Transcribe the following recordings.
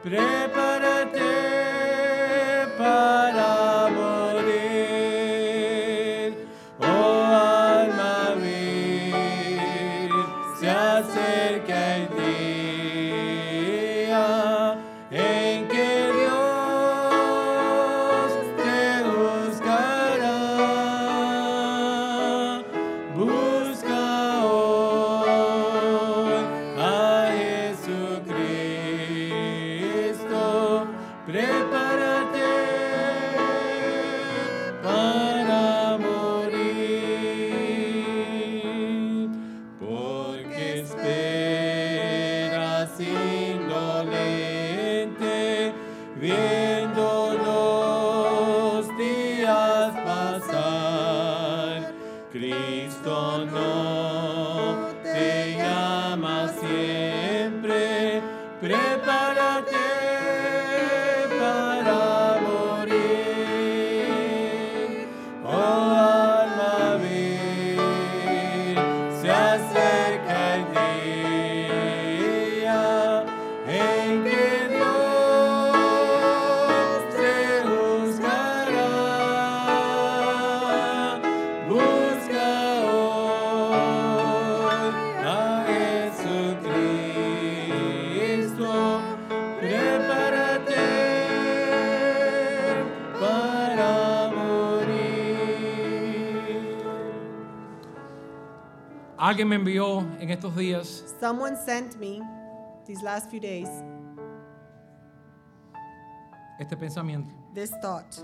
prepárate para morir. Oh alma vil, se acerca el día en que Dios te buscará. Busca hoy a Jesucristo, prepárate para morir, porque esperas indolente, viendo los días pasar. Cristo no te llama siempre, prepárate para morir. Oh alma vil, se acerca el día en que Dios te buscará. Busca hoy a Jesucristo, prepárate para morir. Alguien me envió en estos días Someone sent me these last few days este pensamiento. this thought.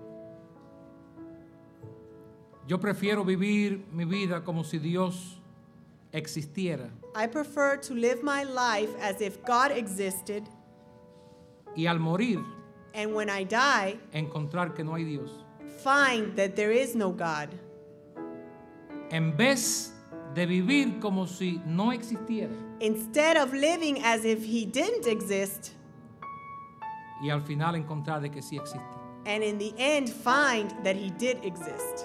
Yo prefiero vivir mi vida como si Dios existiera I prefer to live my life as if God existed, y al morir and when I die, encontrar que no hay Dios, find that there is no God, en vez de vivir como si no existiera instead of living as if He didn't exist, y al final encontrar de que sí existe. and in the end find that He did exist.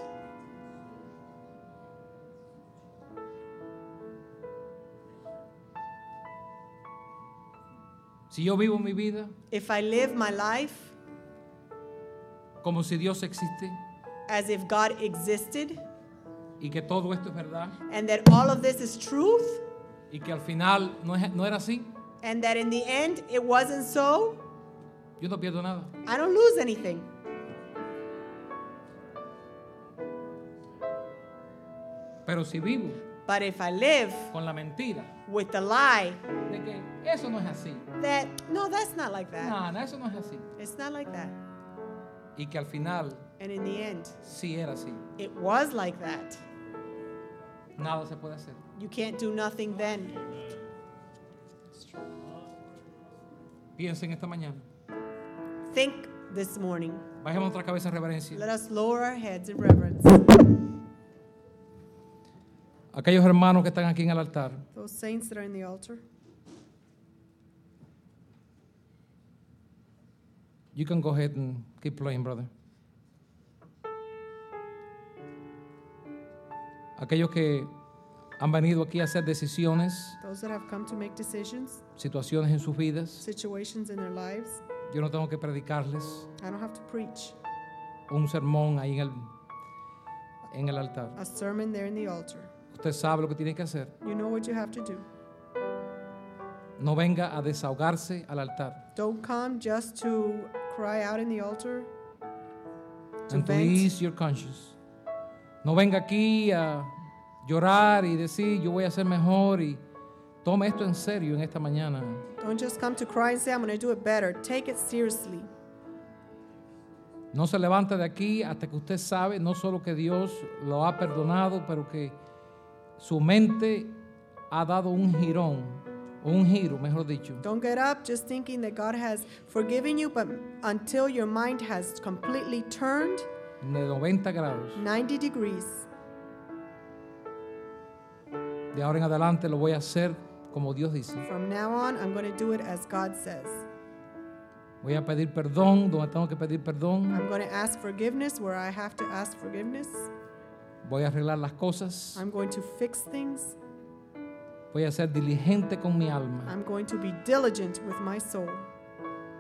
Si yo vivo mi vida If I live my life como si Dios existe as if God existed, y que todo esto es verdad and that all of this is truth, y que al final no era así, and that in the end it wasn't so, yo no pierdo nada. I don't lose anything. Pero si vivo But if I live con la mentira with the lie de que eso no es así, that, no, that's not like that. no, eso no es así, It's not like that. y que al final And in the end, sí era así, it was like that. nada se puede hacer. You can't do nothing then. Piensen esta mañana. Think this morning. Bajemos nuestra cabeza en reverencia. Let us lower our heads in reverence. Aquellos hermanos que están aquí en el altar, Those saints that are in the altar, you can go ahead and keep playing, brother. Aquellos que han venido aquí a hacer decisiones, those that have come to make decisions, situaciones en sus vidas, situations in their lives, yo no tengo que predicarles I don't have to preach un sermón ahí en el altar. a sermon there in the altar. Usted sabe lo que tiene que hacer. You know what you have to do. No venga a desahogarse al altar Don't come just to cry out in the altar, to and to vent. ease your conscience. No venga aquí a llorar y decir yo voy a ser mejor, y tome esto en serio en esta mañana. Don't just come to cry and say, I'm going to do it better. Take it seriously. No se levante de aquí hasta que usted sabe no solo que Dios lo ha perdonado, pero que su mente ha dado un girón, o un giro, mejor dicho, Don't get up just thinking that God has forgiven you, but until your mind has completely turned de 90 grados. 90 degrees. De ahora en adelante lo voy a hacer como Dios dice. From now on, I'm going to do it as God says. Voy a pedir perdón donde tengo que pedir perdón. I'm going to ask forgiveness where I have to ask forgiveness. Voy a arreglar las cosas. I'm going to fix things. Voy a ser diligente con mi alma. I'm going to be diligent with my soul.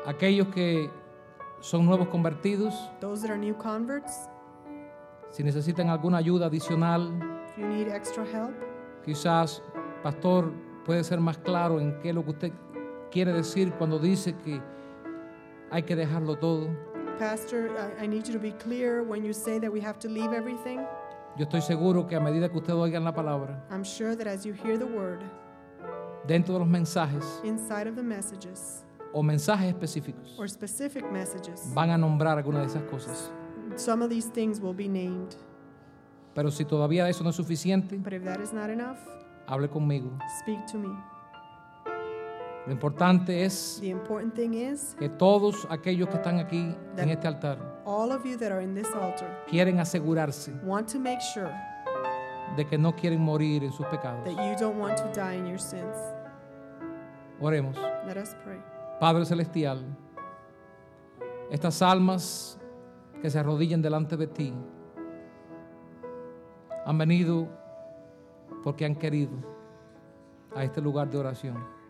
aquellos que son nuevos convertidos, those that are new converts, si necesitan alguna ayuda adicional, if you need extra help, quizás, pastor, puede ser más claro en qué es lo que usted quiere decir cuando dice que hay que dejarlo todo. Pastor, I need you to be clear when you say that we have to leave everything. Yo estoy seguro que a medida que ustedes oigan la palabra, I'm sure that as you hear the word, dentro de los mensajes inside of the messages o mensajes específicos, or specific messages, van a nombrar alguna de esas cosas. some of these things will be named. Pero si todavía eso no es suficiente, But if that is not enough, hable conmigo. speak to me. Lo importante es The important thing is, que todos aquellos que están aquí en este altar all of you that are in this altar quieren asegurarse want to make sure de que no quieren morir en sus pecados. that you don't want to die in your sins. Oremos. Let us pray. Padre Celestial, estas almas que se arrodillan delante de ti han venido porque han querido a este lugar de oración.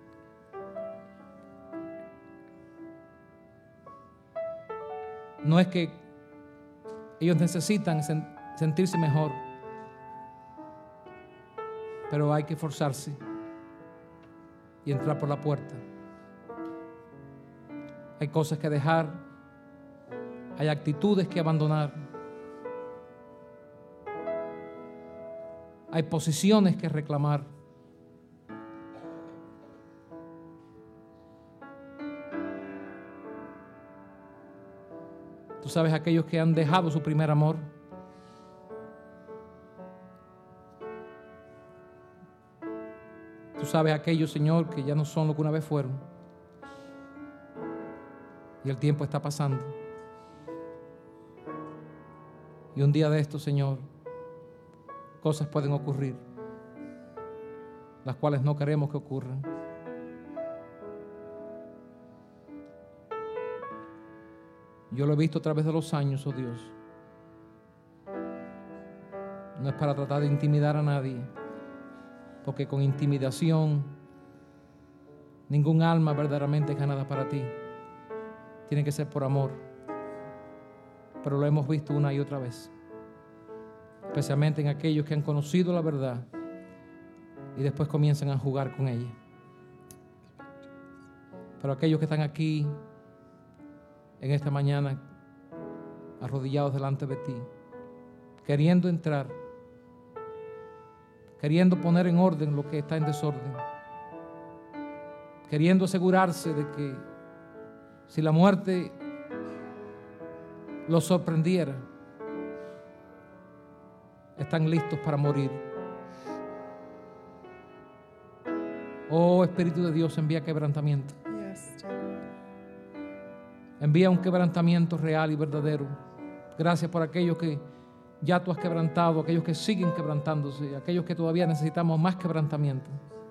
No es que ellos necesitan sentirse mejor, pero hay que esforzarse y entrar por la puerta. Hay cosas que dejar, hay actitudes que abandonar, hay posiciones que reclamar. Tú sabes aquellos que han dejado su primer amor. Tú sabes aquellos, Señor, que ya no son lo que una vez fueron. Y el tiempo está pasando. Y un día de esto, Señor, cosas pueden ocurrir, las cuales no queremos que ocurran. Yo lo he visto a través de los años, oh Dios. No es para tratar de intimidar a nadie, porque con intimidación ningún alma verdaderamente es ganada para ti. Tiene que ser por amor. Pero lo hemos visto una y otra vez, especialmente en aquellos que han conocido la verdad y después comienzan a jugar con ella. Pero aquellos que están aquí en esta mañana, arrodillados delante de ti, queriendo entrar, queriendo poner en orden lo que está en desorden, queriendo asegurarse de que si la muerte los sorprendiera, están listos para morir. Oh Espíritu de Dios, envía quebrantamiento. Yes, dear God. Envía un quebrantamiento real y verdadero. Gracias por aquellos que ya tú has quebrantado, aquellos que siguen quebrantándose, aquellos que todavía necesitamos más quebrantamiento.